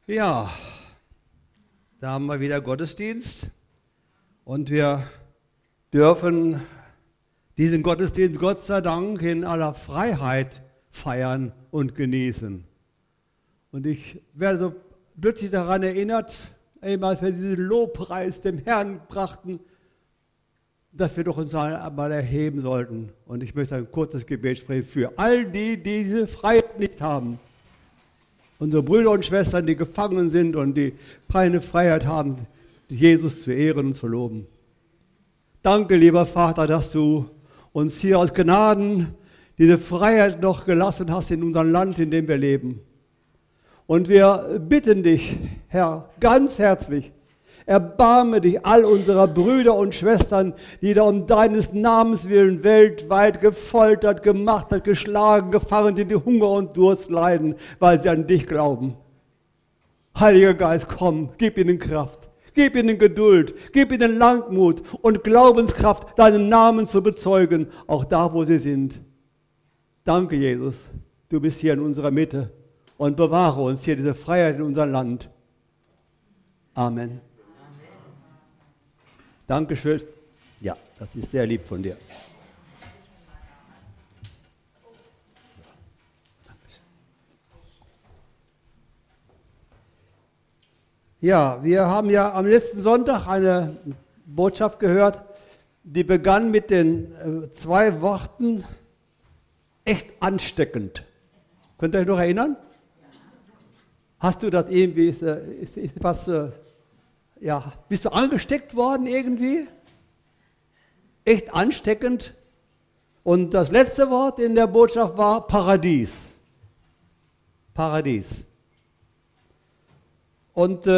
Ja, da haben wir wieder Gottesdienst und wir dürfen diesen Gottesdienst Gott sei Dank in aller Freiheit feiern und genießen. Und ich werde so plötzlich daran erinnert, eben als wir diesen Lobpreis dem Herrn brachten, dass wir doch uns einmal erheben sollten. Und ich möchte ein kurzes Gebet sprechen für all die, die diese Freiheit nicht haben. Unsere Brüder und Schwestern, die gefangen sind und die keine Freiheit haben, Jesus zu ehren und zu loben. Danke, lieber Vater, dass du uns hier aus Gnaden diese Freiheit noch gelassen hast in unserem Land, in dem wir leben. Und wir bitten dich, Herr, ganz herzlich, erbarme dich all unserer Brüder und Schwestern, die da um deines Namens willen weltweit gefoltert, gemartert, geschlagen, gefangen sind, die Hunger und Durst leiden, weil sie an dich glauben. Heiliger Geist, komm, gib ihnen Kraft, gib ihnen Geduld, gib ihnen Langmut und Glaubenskraft, deinen Namen zu bezeugen, auch da, wo sie sind. Danke, Jesus, du bist hier in unserer Mitte und bewahre uns hier diese Freiheit in unserem Land. Amen. Dankeschön. Ja, das ist sehr lieb von dir. Ja, wir haben ja am letzten Sonntag eine Botschaft gehört, die begann mit den 2 Worten, echt ansteckend. Könnt ihr euch noch erinnern? Hast du das irgendwie, ist was... Ja, bist du angesteckt worden irgendwie? Echt ansteckend. Und das letzte Wort in der Botschaft war Paradies. Paradies. Und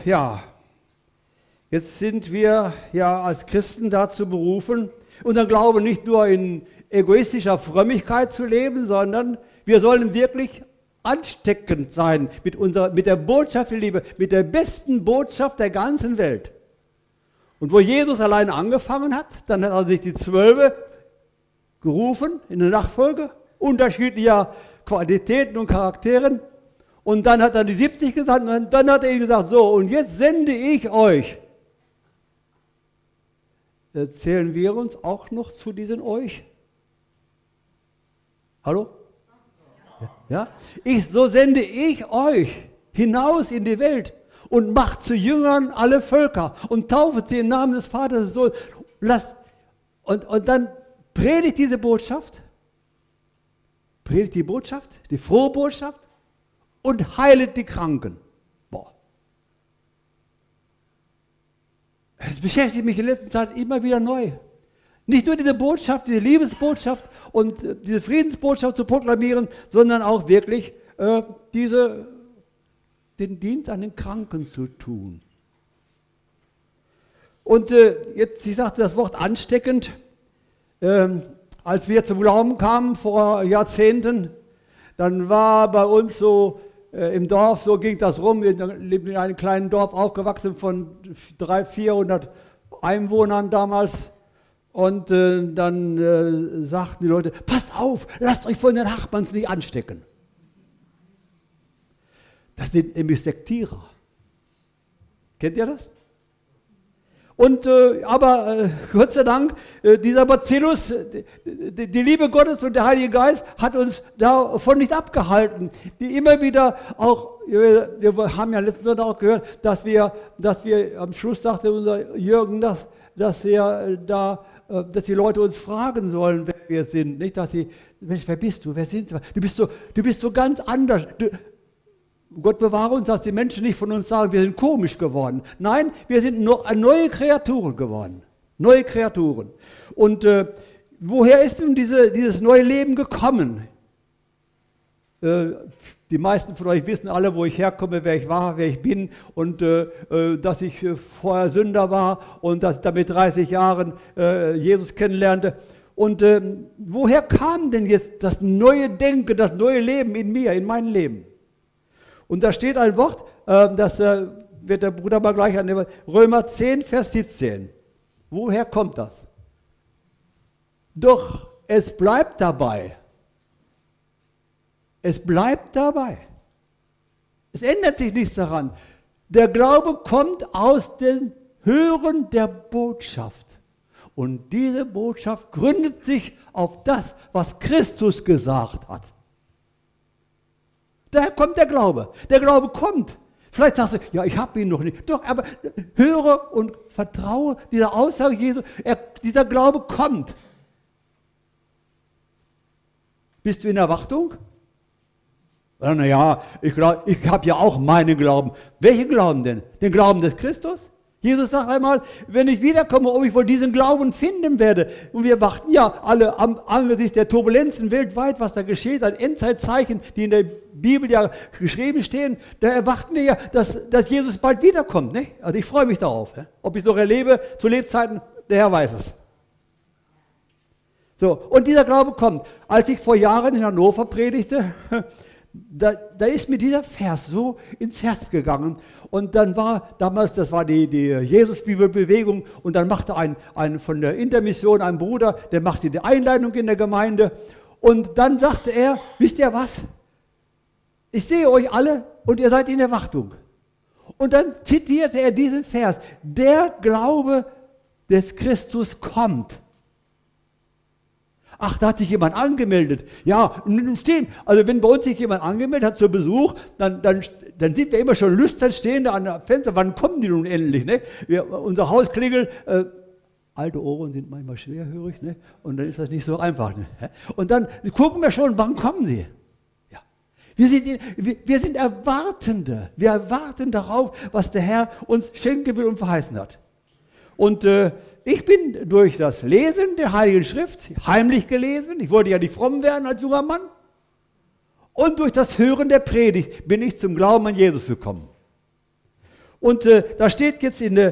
jetzt sind wir ja als Christen dazu berufen, unseren Glauben nicht nur in egoistischer Frömmigkeit zu leben, sondern wir sollen wirklich ansteckend sein mit der Botschaft der Liebe, mit der besten Botschaft der ganzen Welt. Und wo Jesus allein angefangen hat, dann hat er sich die 12 gerufen in der Nachfolge, unterschiedlicher Qualitäten und Charakteren. Und dann hat er die 70 gesandt und dann hat er ihnen gesagt, so, und jetzt sende ich euch. Zählen wir uns auch noch zu diesen euch? Hallo? Ja? So sende ich euch hinaus in die Welt und macht zu Jüngern alle Völker und taufet sie im Namen des Vaters. So, und dann predigt diese Botschaft, predigt die Botschaft, die frohe Botschaft und heilet die Kranken. Boah. Es beschäftigt mich in letzter Zeit immer wieder neu. Nicht nur diese Botschaft, diese Liebesbotschaft und diese Friedensbotschaft zu proklamieren, sondern auch wirklich den Dienst an den Kranken zu tun. Und jetzt, ich sagte das Wort ansteckend, als wir zum Glauben kamen vor Jahrzehnten, dann war bei uns so im Dorf, so ging das rum, wir lebten in einem kleinen Dorf, aufgewachsen von 300-400 Einwohnern damals. Und dann sagten die Leute, passt auf, lasst euch von den Nachbarn nicht anstecken. Das sind nämlich Sektierer. Kennt ihr das? Und aber Gott sei Dank, dieser Bacillus, die Liebe Gottes und der Heilige Geist hat uns davon nicht abgehalten. Die immer wieder auch, wir haben ja letzten Sonntag auch gehört, dass wir am Schluss sagte unser Jürgen, dass die Leute uns fragen sollen, wer wir sind. Nicht, dass sie, Mensch, wer bist du, wer sind sie? Du bist so ganz anders. Gott bewahre uns, dass die Menschen nicht von uns sagen, wir sind komisch geworden. Nein, wir sind neue Kreaturen geworden. Neue Kreaturen. Und woher ist denn dieses neue Leben gekommen? Die meisten von euch wissen alle, wo ich herkomme, wer ich war, wer ich bin und dass ich vorher Sünder war und dass ich da mit 30 Jahren Jesus kennenlernte. Und woher kam denn jetzt das neue Denken, das neue Leben in mir, in mein Leben? Und da steht ein Wort, das wird der Bruder mal gleich annehmen, Römer 10, Vers 17. Woher kommt das? Doch es bleibt dabei. Es bleibt dabei. Es ändert sich nichts daran. Der Glaube kommt aus dem Hören der Botschaft. Und diese Botschaft gründet sich auf das, was Christus gesagt hat. Daher kommt der Glaube. Der Glaube kommt. Vielleicht sagst du, ja, ich habe ihn noch nicht. Doch, aber höre und vertraue dieser Aussage Jesu. Dieser Glaube kommt. Bist du in Erwartung? Naja, ich habe ja auch meinen Glauben. Welchen Glauben denn? Den Glauben des Christus? Jesus sagt einmal, wenn ich wiederkomme, ob ich wohl diesen Glauben finden werde. Und wir warten ja alle angesichts der Turbulenzen weltweit, was da geschieht, an Endzeitzeichen, die in der Bibel ja geschrieben stehen. Da erwarten wir ja, dass Jesus bald wiederkommt. Ne? Also ich freue mich darauf. Ne? Ob ich es noch erlebe zu Lebzeiten, der Herr weiß es. So, und dieser Glaube kommt. Als ich vor Jahren in Hannover predigte, da ist mir dieser Vers so ins Herz gegangen. Und dann war damals, das war die Jesus-Bibel-Bewegung, und dann machte ein von der Intermission, ein Bruder, der machte die Einleitung in der Gemeinde. Und dann sagte er, wisst ihr was? Ich sehe euch alle und ihr seid in Erwartung. Und dann zitierte er diesen Vers, der Glaube des Christus kommt. Ach, da hat sich jemand angemeldet. Ja, nun stehen, also wenn bei uns sich jemand angemeldet hat zu Besuch, dann sind wir immer schon lüstern stehen da an der Fenster. Wann kommen die nun endlich? Ne? Unser Haus klingelt. Alte Ohren sind manchmal schwerhörig, ne? Und dann ist das nicht so einfach. Ne? Und dann gucken wir schon, wann kommen sie? Ja. Wir sind Erwartende. Wir erwarten darauf, was der Herr uns schenken will und verheißen hat. Und ich bin durch das Lesen der Heiligen Schrift, heimlich gelesen, ich wollte ja nicht fromm werden als junger Mann, und durch das Hören der Predigt bin ich zum Glauben an Jesus gekommen. Und da steht jetzt in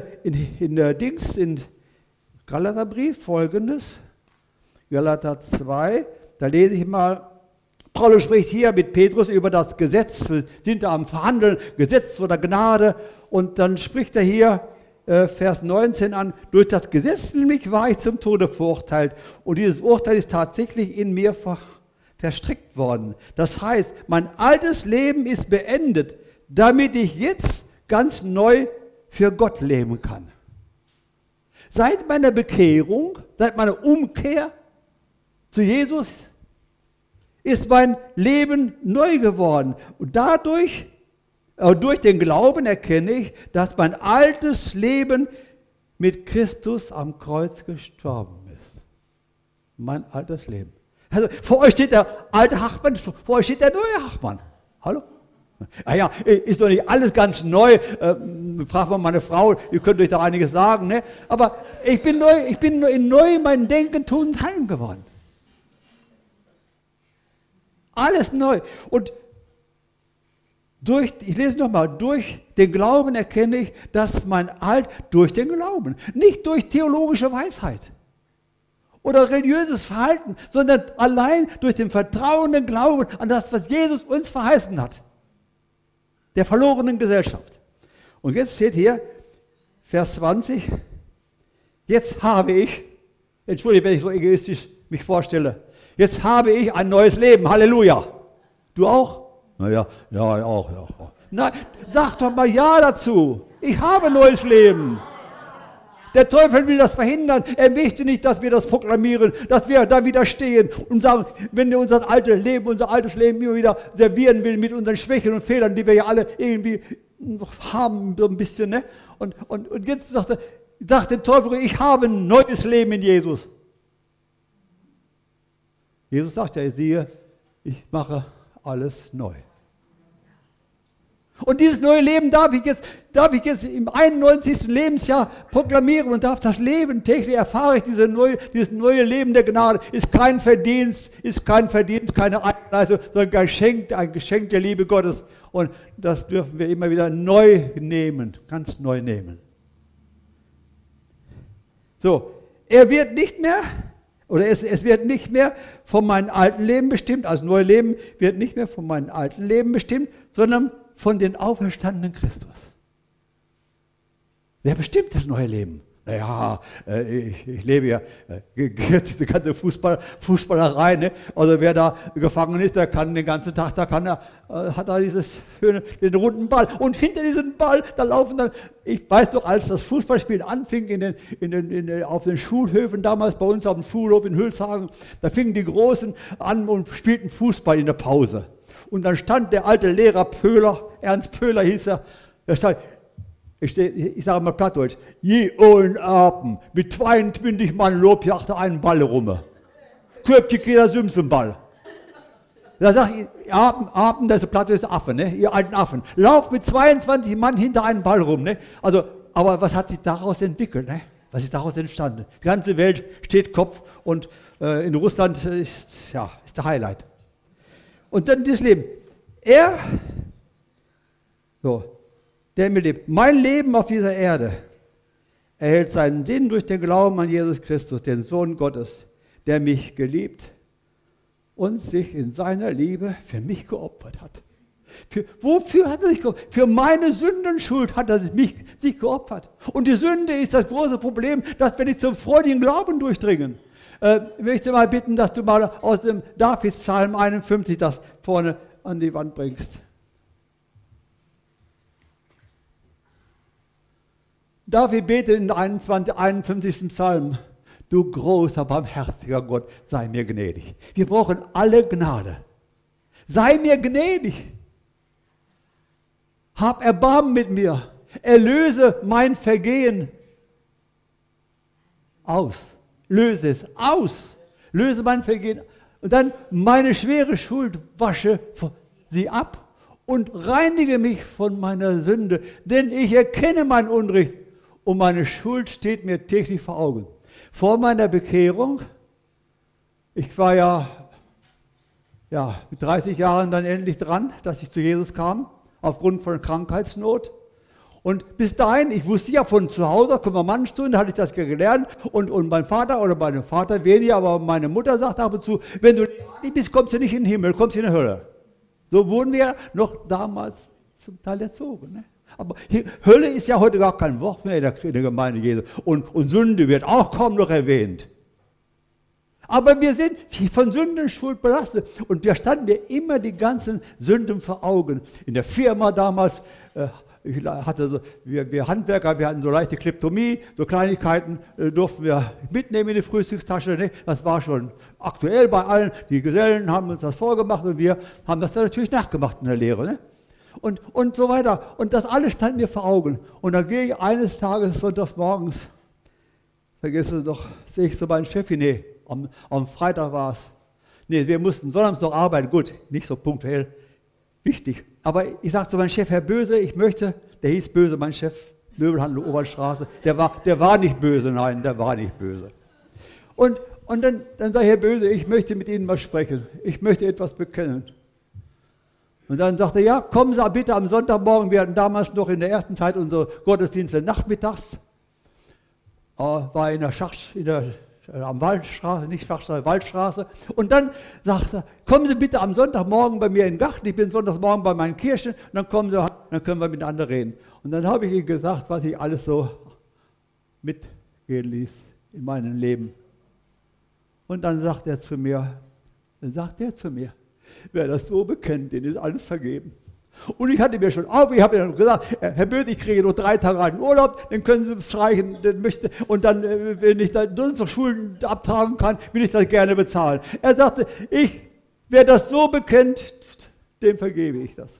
Galaterbrief Folgendes, Galater 2, da lese ich mal, Paulus spricht hier mit Petrus über das Gesetz, sind da am Verhandeln, Gesetz oder Gnade, und dann spricht er hier, Vers 19 an, durch das Gesetz nämlich war ich zum Tode verurteilt und dieses Urteil ist tatsächlich in mir verstrickt worden. Das heißt, mein altes Leben ist beendet, damit ich jetzt ganz neu für Gott leben kann. Seit meiner Bekehrung, seit meiner Umkehr zu Jesus ist mein Leben neu geworden und durch den Glauben erkenne ich, dass mein altes Leben mit Christus am Kreuz gestorben ist. Mein altes Leben. Also vor euch steht der alte Hachmann, vor euch steht der neue Hachmann. Hallo? Ja, ist doch nicht alles ganz neu. Fragt mal meine Frau, ihr könnt euch da einiges sagen. Ne? Aber ich bin neu mein Denken, Tun und Handeln geworden. Alles neu. Und ich lese nochmal, durch den Glauben erkenne ich, dass durch den Glauben, nicht durch theologische Weisheit oder religiöses Verhalten, sondern allein durch den vertrauenden Glauben an das, was Jesus uns verheißen hat, der verlorenen Gesellschaft. Und jetzt steht hier, Vers 20, jetzt habe ich, entschuldige, wenn ich so egoistisch mich vorstelle, jetzt habe ich ein neues Leben, Halleluja. Du auch? Naja, ja, auch. Nein, sag doch mal Ja dazu. Ich habe neues Leben. Der Teufel will das verhindern. Er möchte nicht, dass wir das proklamieren, dass wir da widerstehen und sagen, wenn er unser altes Leben immer wieder servieren will mit unseren Schwächen und Fehlern, die wir ja alle irgendwie noch haben, so ein bisschen. Ne? Und jetzt sagt der Teufel, ich habe ein neues Leben in Jesus. Jesus sagt ja, siehe, ich mache alles neu. Und dieses neue Leben darf ich jetzt im 91. Lebensjahr proklamieren und darf das Leben, täglich erfahre ich dieses neue Leben der Gnade, ist kein Verdienst, keine Eigenleistung, sondern ein Geschenk der Liebe Gottes. Und das dürfen wir immer wieder neu nehmen, ganz neu nehmen. So, es wird nicht mehr von meinem alten Leben bestimmt, also neues Leben wird nicht mehr von meinem alten Leben bestimmt, sondern von den auferstandenen Christus. Wer bestimmt das neue Leben? Naja, ich lebe ja, die ganze Fußballerei, ne? Also wer da gefangen ist, der kann den ganzen Tag, hat er den runden Ball. Und hinter diesem Ball, da laufen dann, ich weiß doch, als das Fußballspielen anfing auf den Schulhöfen, damals bei uns auf dem Schulhof in Hülshagen, da fingen die Großen an und spielten Fußball in der Pause. Und dann stand der alte Lehrer Pöhler, Ernst Pöhler hieß er, der stand, ich sage mal plattdeutsch, je einen Apen, mit 22 Mann lobjachte einen Ball rum. Köpft jeder Simsenball. Da sagt ich, Apen, das ist plattdeutsch Affe, ne? Ihr alten Affen. Lauft mit 22 Mann hinter einen Ball rum, ne? Also, aber was hat sich daraus entwickelt, ne? Was ist daraus entstanden? Die ganze Welt steht Kopf und in Russland ist der Highlight. Und dann das Leben. Der mir lebt. Mein Leben auf dieser Erde erhält seinen Sinn durch den Glauben an Jesus Christus, den Sohn Gottes, der mich geliebt und sich in seiner Liebe für mich geopfert hat. Wofür hat er sich geopfert? Für meine Sündenschuld hat er sich geopfert. Und die Sünde ist das große Problem, dass wir nicht zum freudigen Glauben durchdringen. Ich möchte mal bitten, dass du mal aus dem Davidspsalm 51 das vorne an die Wand bringst. David betet in 51. Psalm, du großer, barmherziger Gott, sei mir gnädig. Wir brauchen alle Gnade. Sei mir gnädig. Hab Erbarmen mit mir. Erlöse mein Vergehen aus. Löse es aus. Löse mein Vergehen. Und dann meine schwere Schuld wasche sie ab und reinige mich von meiner Sünde, denn ich erkenne mein Unrecht. Und meine Schuld steht mir täglich vor Augen. Vor meiner Bekehrung, ich war ja mit 30 Jahren dann endlich dran, dass ich zu Jesus kam, aufgrund von Krankheitsnot. Und bis dahin, ich wusste ja von zu Hause, Konfirmandenstunde hatte ich das gelernt. Und mein Vater oder meinem Vater weniger, aber meine Mutter sagt ab und zu, wenn du nicht bist, kommst du nicht in den Himmel, kommst in die Hölle. So wurden wir noch damals zum Teil erzogen. Ne? Aber Hölle ist ja heute gar kein Wort mehr in der Gemeinde Jesu. Und Sünde wird auch kaum noch erwähnt. Aber wir sind von Sündenschuld belastet. Und da standen mir immer die ganzen Sünden vor Augen. In der Firma damals, wir Handwerker, wir hatten so leichte Kleptomie, so Kleinigkeiten durften wir mitnehmen in die Frühstückstasche. Ne? Das war schon aktuell bei allen. Die Gesellen haben uns das vorgemacht und wir haben das dann natürlich nachgemacht in der Lehre. Ne? Und so weiter. Und das alles stand mir vor Augen. Und dann gehe ich eines Tages, sonntags morgens, vergesse es doch, sehe ich so meinen Chef, nee, am Freitag war es. Nee, wir mussten sonntags noch arbeiten, gut, nicht so punktuell, wichtig. Aber ich sagte zu meinem Chef, Herr Böse, ich möchte, der hieß Böse, mein Chef, Möbelhandel Obernstraße, der war nicht böse, nein, der war nicht böse. Und dann sage ich, Herr Böse, ich möchte mit Ihnen mal sprechen, ich möchte etwas bekennen. Und dann sagte er, ja, kommen Sie bitte am Sonntagmorgen, wir hatten damals noch in der ersten Zeit unsere Gottesdienste nachmittags, war am Waldstraße, nicht Fachstraße, Waldstraße. Und dann sagt er, kommen Sie bitte am Sonntagmorgen bei mir in den Garten, ich bin Sonntagsmorgen bei meinen Kirchen, und dann kommen Sie, dann können wir miteinander reden. Und dann habe ich ihm gesagt, was ich alles so mitgehen ließ in meinem Leben. Und dann sagt er zu mir, wer das so bekennt, den ist alles vergeben. Und ich hatte mir schon ich habe ja gesagt, Herr Böse, ich kriege nur 3 Tage einen Urlaub, den können Sie streichen, und dann, wenn ich dann sonst noch Schulden abtragen kann, will ich das gerne bezahlen. Er sagte, wer das so bekennt, dem vergebe ich das.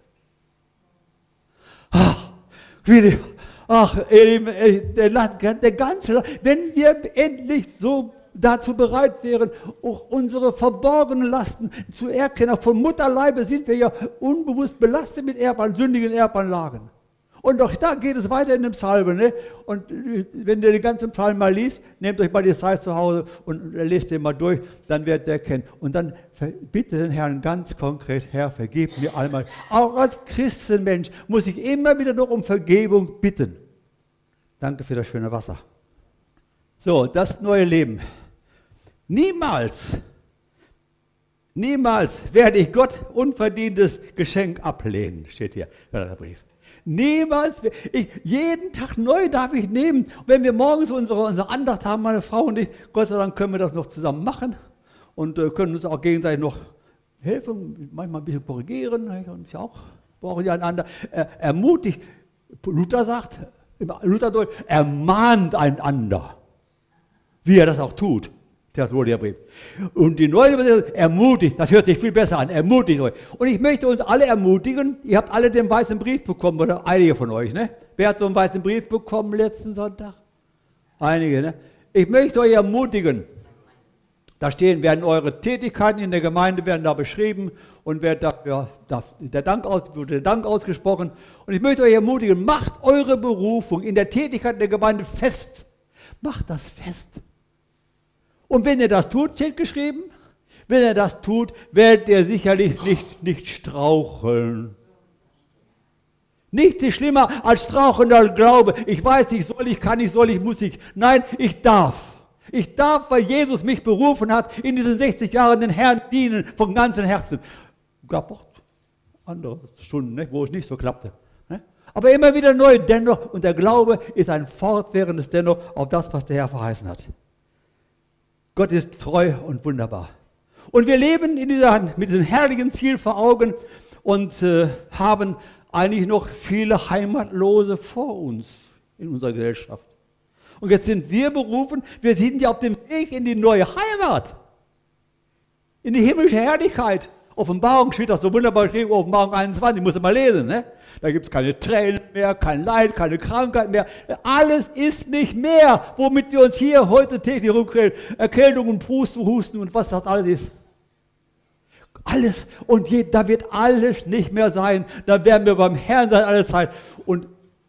Der ganze, wenn wir endlich so dazu bereit wären, auch unsere verborgenen Lasten zu erkennen. Von Mutterleibe sind wir ja unbewusst belastet mit sündigen Erbanlagen. Und auch da geht es weiter in dem Psalm. Ne? Und wenn ihr den ganzen Psalm mal liest, nehmt euch mal die Zeit zu Hause und lest den mal durch, dann werdet ihr erkennen. Und dann bitte den Herrn ganz konkret, Herr, vergib mir einmal. Auch als Christenmensch muss ich immer wieder noch um Vergebung bitten. Danke für das schöne Wasser. So, das neue Leben. Niemals werde ich Gott unverdientes Geschenk ablehnen, steht hier in der Brief. Niemals. Jeden Tag neu darf ich nehmen. Und wenn wir morgens unsere Andacht haben, meine Frau und ich, Gott sei Dank können wir das noch zusammen machen und können uns auch gegenseitig noch helfen, manchmal ein bisschen korrigieren. Und auch brauchen ja einander. Ermutigt. Luther sagt, im Lutherdeutsch, ermahnt einander, wie er das auch tut. Thessalonicherbrief. Und die neue Übersetzung, ermutigt, das hört sich viel besser an, ermutigt euch. Und ich möchte uns alle ermutigen, ihr habt alle den weißen Brief bekommen, oder einige von euch, ne? Wer hat so einen weißen Brief bekommen letzten Sonntag? Einige, ne? Ich möchte euch ermutigen, da werden eure Tätigkeiten in der Gemeinde werden da beschrieben und wird dafür der Dank ausgesprochen. Und ich möchte euch ermutigen, macht eure Berufung in der Tätigkeit der Gemeinde fest. Macht das fest. Und wenn ihr das tut, steht geschrieben, wenn ihr das tut, werdet ihr sicherlich nicht straucheln. Nichts ist schlimmer als strauchelnder Glaube. Ich weiß nicht, soll ich, kann ich, soll ich, muss ich. Nein, ich darf. Ich darf, weil Jesus mich berufen hat, in diesen 60 Jahren den Herrn dienen, von ganzem Herzen. Gab auch andere Stunden, ne, wo es nicht so klappte. Ne? Aber immer wieder neu, dennoch, und der Glaube ist ein fortwährendes Dennoch auf das, was der Herr verheißen hat. Gott ist treu und wunderbar. Und wir leben mit diesem herrlichen Ziel vor Augen und haben eigentlich noch viele Heimatlose vor uns in unserer Gesellschaft. Und jetzt sind wir berufen, wir sind ja auf dem Weg in die neue Heimat, in die himmlische Herrlichkeit. Offenbarung steht das so wunderbar geschrieben, Offenbarung 21, muss man mal lesen. Ne? Da gibt es keine Tränen mehr, kein Leid, keine Krankheit mehr. Alles ist nicht mehr, womit wir uns hier heute täglich rumquälen. Erkältung und Pusten, Husten und was das alles ist. Alles. Und da wird alles nicht mehr sein. Da werden wir beim Herrn sein alle Zeit. Und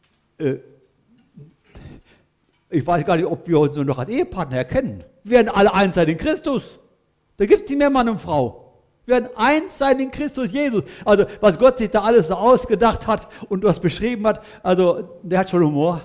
ich weiß gar nicht, ob wir uns nur noch als Ehepartner erkennen. Wir werden alle eins sein in Christus. Da gibt es nicht mehr Mann und Frau. Wir werden eins sein in Christus Jesus. Also was Gott sich da alles so ausgedacht hat und was beschrieben hat, also der hat schon Humor.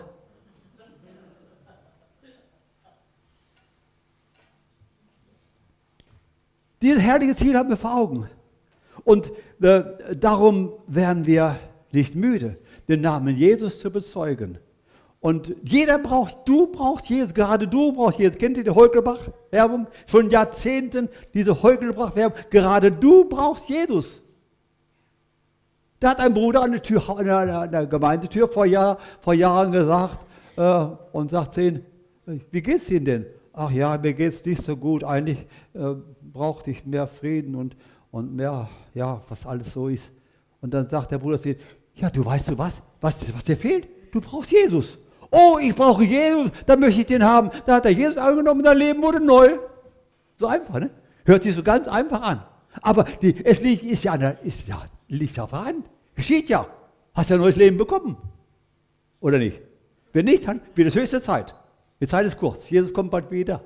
Dieses herrliche Ziel haben wir vor Augen. Und darum werden wir nicht müde, den Namen Jesus zu bezeugen. Und du brauchst Jesus, gerade du brauchst Jesus. Kennt ihr die Heugelbach-Werbung? Schon Jahrzehnten diese Heugelbach-Werbung. Gerade du brauchst Jesus. Da hat ein Bruder an der Gemeindetür vor Jahren gesagt und sagt zu ihnen, wie geht's Ihnen denn? Ach ja, mir geht's nicht so gut. Eigentlich brauchte ich mehr Frieden und mehr, ja, was alles so ist. Und dann sagt der Bruder zu ihnen, ja, du weißt was dir fehlt? Du brauchst Jesus. Oh, ich brauche Jesus, dann möchte ich den haben. Da hat er Jesus angenommen, dein Leben wurde neu. So einfach, ne? Hört sich so ganz einfach an. Aber es liegt ja auf der Hand. Geschieht ja. Hast ja ein neues Leben bekommen. Oder nicht? Wenn nicht, dann wird es höchste Zeit. Die Zeit ist kurz. Jesus kommt bald wieder.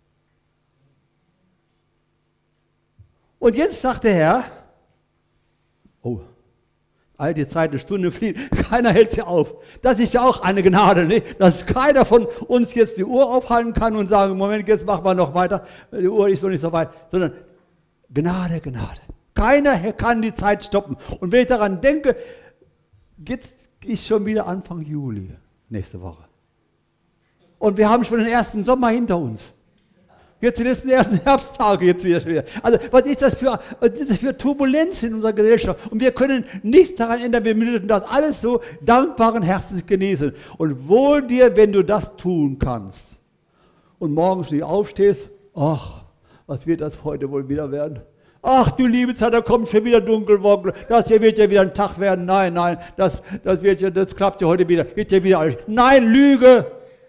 Und jetzt sagt der Herr, oh, all die Zeit, eine Stunde fliegt, keiner hält sie auf. Das ist ja auch eine Gnade, nicht? Dass keiner von uns jetzt die Uhr aufhalten kann und sagen, Moment, jetzt machen wir noch weiter, die Uhr ist noch nicht so weit, sondern Gnade, Gnade. Keiner kann die Zeit stoppen. Und wenn ich daran denke, jetzt ist schon wieder Anfang Juli, nächste Woche. Und wir haben schon den ersten Sommer hinter uns. Jetzt die letzten ersten Herbsttage jetzt wieder. Also was ist das für Turbulenz in unserer Gesellschaft? Und wir können nichts daran ändern. Wir müssen das alles so dankbaren Herzens genießen. Und wohl dir, wenn du das tun kannst. Und morgens nicht aufstehst, ach, was wird das heute wohl wieder werden? Ach du liebe Zeit, da kommt schon wieder Dunkelwolken. Das hier wird ja wieder ein Tag werden. Nein, das klappt ja heute wieder. Wird ja wieder alles. Nein, Lüge!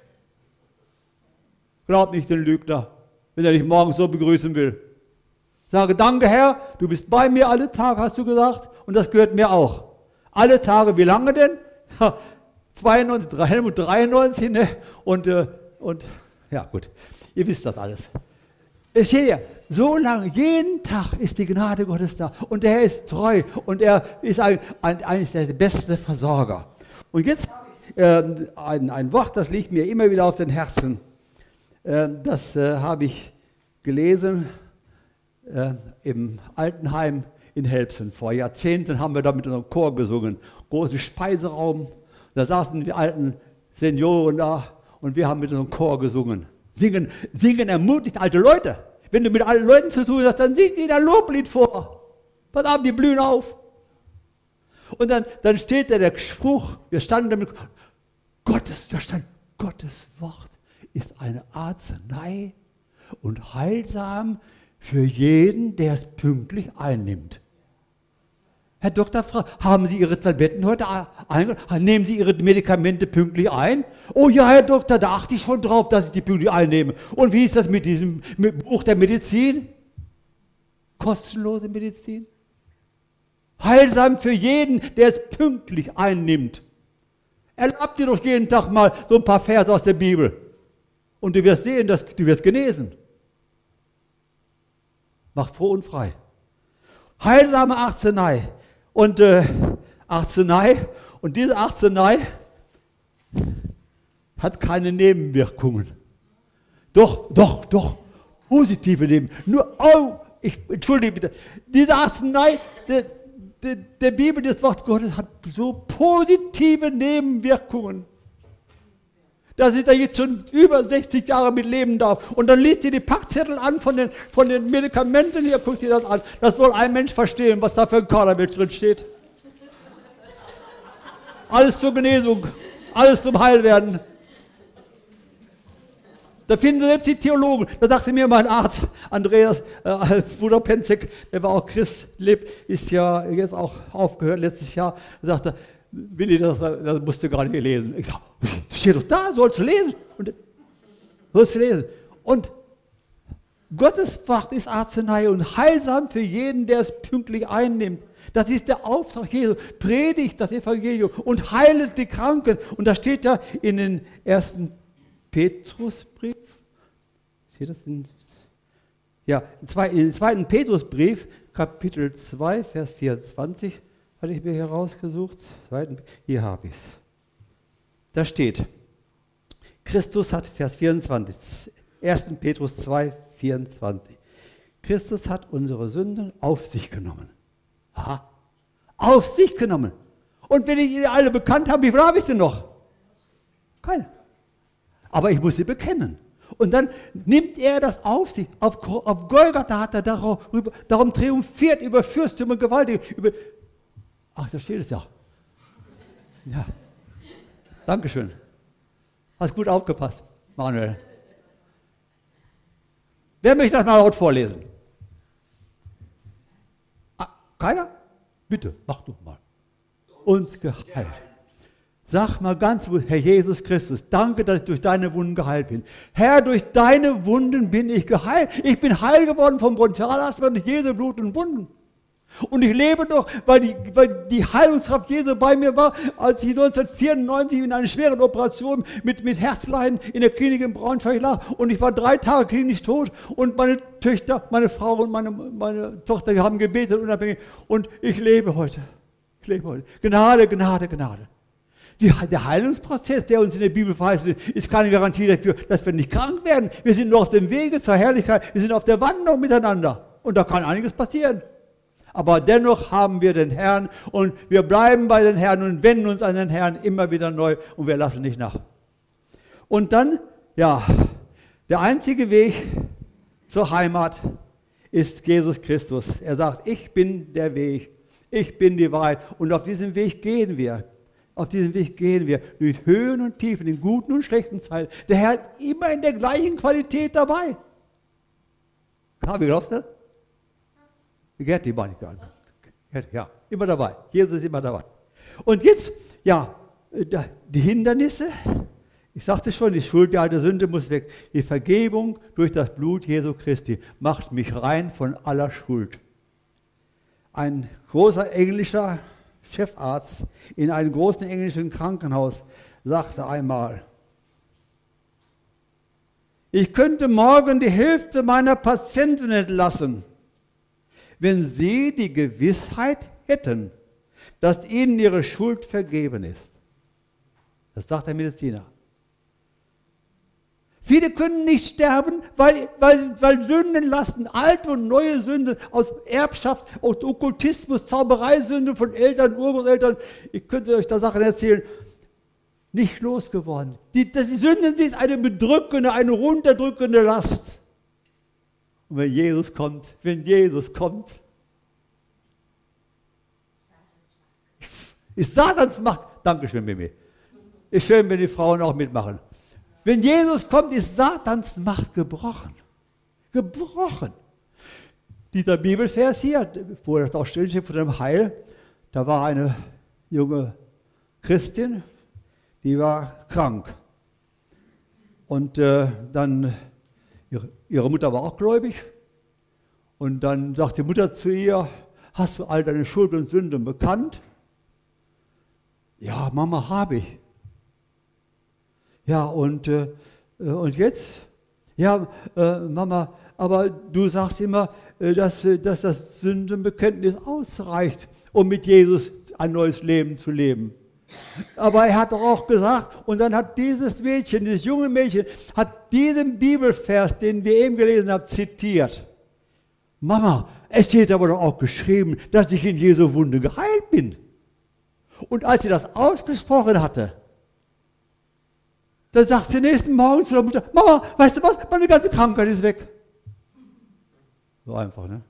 Glaub nicht den Lügner, wenn er dich morgen so begrüßen will. Sage, danke Herr, du bist bei mir alle Tage, hast du gesagt, und das gehört mir auch. Alle Tage, wie lange denn? 92, 93, ne? Und ja gut, ihr wisst das alles. Ich sehe ja, so lange, jeden Tag ist die Gnade Gottes da und der Herr ist treu und er ist eigentlich der beste Versorger. Und jetzt ein Wort, das liegt mir immer wieder auf den Herzen. Das habe ich gelesen im Altenheim in Helpsen. Vor Jahrzehnten haben wir da mit unserem Chor gesungen. Großen Speiseraum. Da saßen die alten Senioren da und wir haben mit unserem Chor gesungen. Singen ermutigt alte Leute. Wenn du mit alten Leuten zu tun hast, dann singt ihnen ein Loblied vor. Pass auf, die blühen auf. Und dann steht da der Spruch, wir standen damit, da stand, Gottes Wort ist eine Arznei und heilsam für jeden, der es pünktlich einnimmt. Herr Dr. Frau, haben Sie Ihre Tabletten heute eingenommen? Nehmen Sie Ihre Medikamente pünktlich ein? Oh ja, Herr Doktor, da achte ich schon drauf, dass ich die pünktlich einnehme. Und wie ist das mit diesem Buch der Medizin? Kostenlose Medizin? Heilsam für jeden, der es pünktlich einnimmt. Erlaub dir doch jeden Tag mal so ein paar Verse aus der Bibel. Und du wirst sehen, dass du wirst genesen. Mach froh und frei. Heilsame Arznei. Und Arznei. Und diese Arznei hat keine Nebenwirkungen. Doch. Positive Nebenwirkungen. Entschuldige bitte. Diese Arznei der Bibel, das Wort Gottes, hat so positive Nebenwirkungen, dass ich da jetzt schon über 60 Jahre mit leben darf. Und dann liest ihr die Packzettel an von den Medikamenten, hier guckt ihr das an. Das soll ein Mensch verstehen, was da für ein Kauderwelsch drin steht. Alles zur Genesung, alles zum Heilwerden. Da finden Sie selbst die Theologen. Da sagte mir mein Arzt, Andreas, Bruder Penzek, der war auch Christ, ist ja jetzt auch aufgehört letztes Jahr, sagte, Willi, das musst du gerade hier lesen. Ich sage, das steht doch da, sollst du lesen. Und Gottes Wort ist Arznei und heilsam für jeden, der es pünktlich einnimmt. Das ist der Auftrag Jesu. Predigt das Evangelium und heilet die Kranken. Und da steht ja in den 1. Petrusbrief, steht das in den 2. Petrusbrief, Kapitel 2, Vers 24, hatte ich mir hier rausgesucht. Hier habe ich es. Da steht, Christus hat, Vers 24, 1. Petrus 2, 24. Christus hat unsere Sünden auf sich genommen. Aha, auf sich genommen. Und wenn ich die alle bekannt habe, wie viel habe ich denn noch? Keine. Aber ich muss sie bekennen. Und dann nimmt er das auf sich. Auf Golgatha hat er darum triumphiert über Fürsttum und Gewalt. Ach, da steht es ja. Ja. Dankeschön. Hast gut aufgepasst, Manuel. Wer möchte das mal laut vorlesen? Keiner? Bitte, mach doch mal. Uns geheilt. Sag mal ganz, Herr Jesus Christus, danke, dass ich durch deine Wunden geheilt bin. Herr, durch deine Wunden bin ich geheilt. Ich bin heil geworden vom Bronchialasthma durch Jesu Blut und Wunden. Und ich lebe noch, weil die Heilungskraft Jesu bei mir war, als ich 1994 in einer schweren Operation mit Herzleiden in der Klinik in Braunschweig lag. Und ich war 3 Tage klinisch tot. Und meine Töchter, meine Frau und meine Tochter haben gebetet unabhängig. Und ich lebe heute. Gnade, Gnade, Gnade. Der Heilungsprozess, der uns in der Bibel verheißen ist keine Garantie dafür, dass wir nicht krank werden. Wir sind nur auf dem Wege zur Herrlichkeit. Wir sind auf der Wanderung miteinander. Und da kann einiges passieren. Aber dennoch haben wir den Herrn und wir bleiben bei den Herrn und wenden uns an den Herrn immer wieder neu und wir lassen nicht nach. Und dann, ja, der einzige Weg zur Heimat ist Jesus Christus. Er sagt, ich bin der Weg, ich bin die Wahrheit und auf diesem Weg gehen wir. Auf diesem Weg gehen wir durch Höhen und Tiefen, in guten und schlechten Zeiten. Der Herr ist immer in der gleichen Qualität dabei. Wie glaubst du? Gerti war nicht gar nicht. Ja, immer dabei. Jesus ist immer dabei. Und jetzt, ja, die Hindernisse. Ich sagte schon, die Schuld der alten Sünde muss weg. Die Vergebung durch das Blut Jesu Christi macht mich rein von aller Schuld. Ein großer englischer Chefarzt in einem großen englischen Krankenhaus sagte einmal, ich könnte morgen die Hälfte meiner Patienten entlassen, wenn sie die Gewissheit hätten, dass ihnen ihre Schuld vergeben ist. Das sagt der Mediziner. Viele können nicht sterben, weil Sündenlasten, alte und neue Sünden aus Erbschaft, aus Okkultismus, Zaubereisünden von Eltern, Urgroßeltern, ich könnte euch da Sachen erzählen, nicht losgeworden. Die Sünden ist eine bedrückende, eine runterdrückende Last. Und wenn Jesus kommt, ist Satans Macht, Dankeschön, Mimi. Ist schön, wenn die Frauen auch mitmachen. Wenn Jesus kommt, ist Satans Macht gebrochen. Gebrochen. Dieser Bibelvers hier, wo das auch steht von dem Heil, da war eine junge Christin, die war krank. Und dann, ihre Mutter war auch gläubig. Und dann sagt die Mutter zu ihr, hast du all deine Schuld und Sünden bekannt? Ja, Mama, habe ich. Ja, und jetzt? Ja, Mama, aber du sagst immer, dass das Sündenbekenntnis ausreicht, um mit Jesus ein neues Leben zu leben. Aber er hat doch auch gesagt, und dann hat dieses Mädchen, dieses junge Mädchen, hat diesen Bibelvers, den wir eben gelesen haben, zitiert. Mama, es steht aber doch auch geschrieben, dass ich in Jesu Wunde geheilt bin. Und als sie das ausgesprochen hatte, dann sagt sie nächsten Morgen zu der Mutter, Mama, weißt du was, meine ganze Krankheit ist weg. So einfach, ne?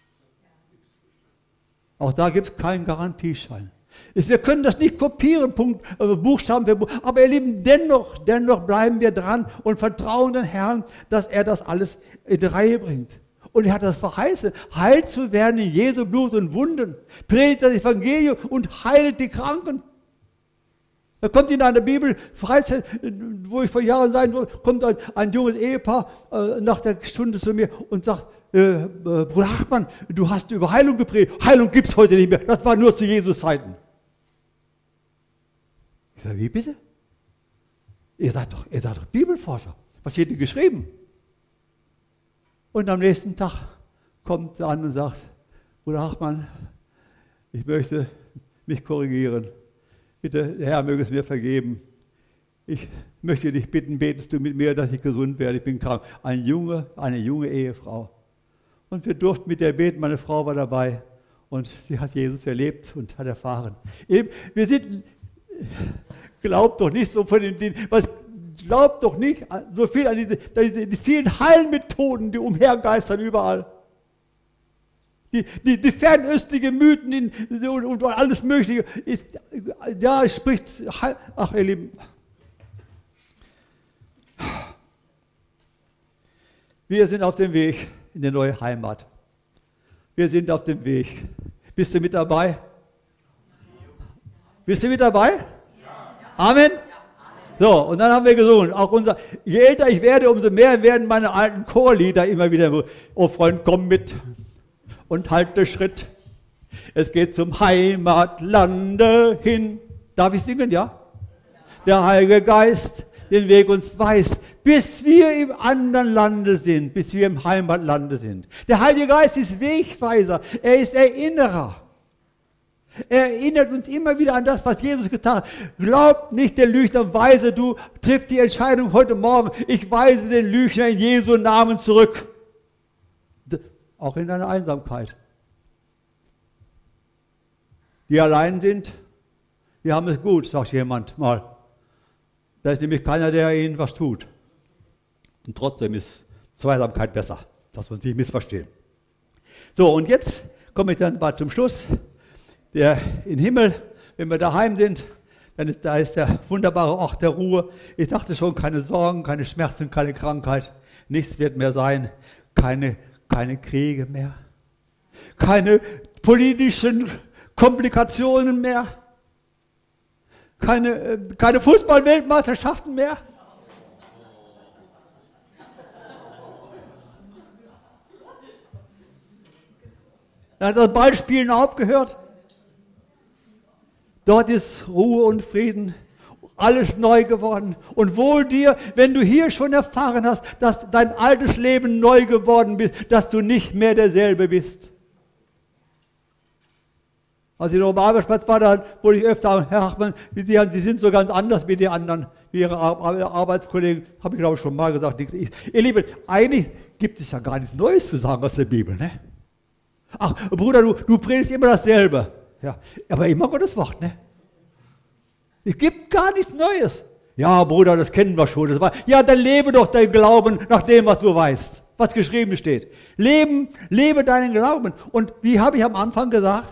Auch da gibt es keinen Garantieschein. Wir können das nicht kopieren, Buchstaben für Buchstaben, aber ihr Lieben, dennoch bleiben wir dran und vertrauen den Herrn, dass er das alles in die Reihe bringt. Und er hat das verheißen, heil zu werden in Jesu Blut und Wunden. Predigt das Evangelium und heilt die Kranken. Da kommt in einer Bibel, Freizeit, wo ich vor Jahren sein wollte, kommt ein junges Ehepaar nach der Stunde zu mir und sagt, Bruder Hartmann, du hast über Heilung gepredigt. Heilung gibt es heute nicht mehr. Das war nur zu Jesus Zeiten. Ich sage, wie bitte? Ihr seid doch Bibelforscher. Was steht denn geschrieben? Und am nächsten Tag kommt er an und sagt, Bruder Hartmann, ich möchte mich korrigieren. Bitte, der Herr möge es mir vergeben. Ich möchte dich bitten, betest du mit mir, dass ich gesund werde. Ich bin krank. Eine junge Ehefrau. Und wir durften mit der beten, meine Frau war dabei. Und sie hat Jesus erlebt und hat erfahren. Wir sind, glaubt doch nicht so von den, glaubt doch nicht so viel an die vielen Heilmethoden, die umhergeistern überall. Die fernöstlichen Mythen und alles Mögliche. Es spricht, ach ihr Lieben. Wir sind auf dem Weg in die neue Heimat. Wir sind auf dem Weg. Bist du mit dabei? Bist du mit dabei? Ja. Amen? So, und dann haben wir gesungen, je älter ich werde, umso mehr werden meine alten Chorlieder immer wieder, oh Freund, komm mit und halte Schritt. Es geht zum Heimatlande hin. Darf ich singen, ja? Der Heilige Geist den Weg uns weist, bis wir im anderen Lande sind, bis wir im Heimatlande sind. Der Heilige Geist ist Wegweiser, er ist Erinnerer. Er erinnert uns immer wieder an das, was Jesus getan hat. Glaubt nicht den Lügner, weise du, triff die Entscheidung heute Morgen, ich weise den Lügner in Jesu Namen zurück. Auch in deiner Einsamkeit. Die allein sind, die haben es gut, sagt jemand mal. Da ist nämlich keiner, der ihnen was tut. Und trotzdem ist Zweisamkeit besser, dass wir uns nicht missverstehen. So, und jetzt komme ich dann mal zum Schluss. Der im Himmel, wenn wir daheim sind, da ist der wunderbare Ort der Ruhe. Ich dachte schon, keine Sorgen, keine Schmerzen, keine Krankheit. Nichts wird mehr sein. Keine Kriege mehr. Keine politischen Komplikationen mehr. Keine Fußball-Weltmeisterschaften mehr. Da hat das Ballspielen aufgehört. Dort ist Ruhe und Frieden, alles neu geworden. Und wohl dir, wenn du hier schon erfahren hast, dass dein altes Leben neu geworden ist, dass du nicht mehr derselbe bist. Als ich noch am Arbeitsplatz war, dann wurde ich öfter, Herr Hachmann, Sie sind so ganz anders wie die anderen, wie Ihre Arbeitskollegen. Habe ich, glaube ich, schon mal gesagt. Ihr Lieben, eigentlich gibt es ja gar nichts Neues zu sagen aus der Bibel. Ne? Ach, Bruder, du predigst immer dasselbe. Ja, aber immer Gottes Wort. Ne? Es gibt gar nichts Neues. Ja, Bruder, das kennen wir schon. Ja, dann lebe doch deinen Glauben nach dem, was du weißt, was geschrieben steht. Lebe deinen Glauben. Und wie habe ich am Anfang gesagt?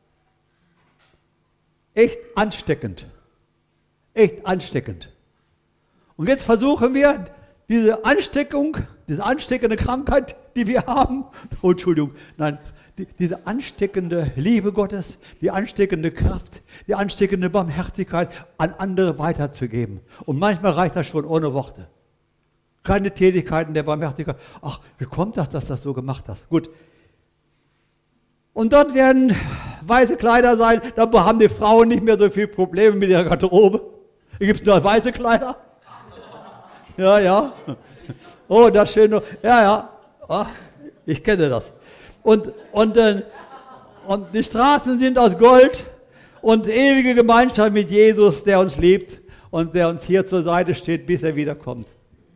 Echt ansteckend. Echt ansteckend. Und jetzt versuchen wir, diese ansteckende Krankheit, die wir haben, oh, Entschuldigung, nein, diese ansteckende Liebe Gottes, die ansteckende Kraft, die ansteckende Barmherzigkeit an andere weiterzugeben. Und manchmal reicht das schon ohne Worte. Keine Tätigkeiten der Barmherzigkeit. Ach, wie kommt das, dass du das so gemacht hast? Gut. Und dort werden weiße Kleider sein, da haben die Frauen nicht mehr so viele Probleme mit ihrer Garderobe. Hier gibt es nur weiße Kleider. Ja, ja. Oh, das schöne. Ja, ja. Oh, ich kenne das. Und die Straßen sind aus Gold und ewige Gemeinschaft mit Jesus, der uns liebt und der uns hier zur Seite steht, bis er wiederkommt.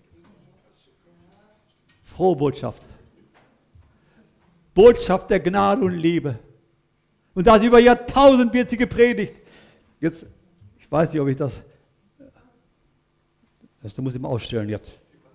Frohe Botschaft. Botschaft der Gnade und Liebe. Und das über Jahrtausend wird sie gepredigt. Jetzt, ich weiß nicht, ob ich das muss ich mal ausstellen jetzt.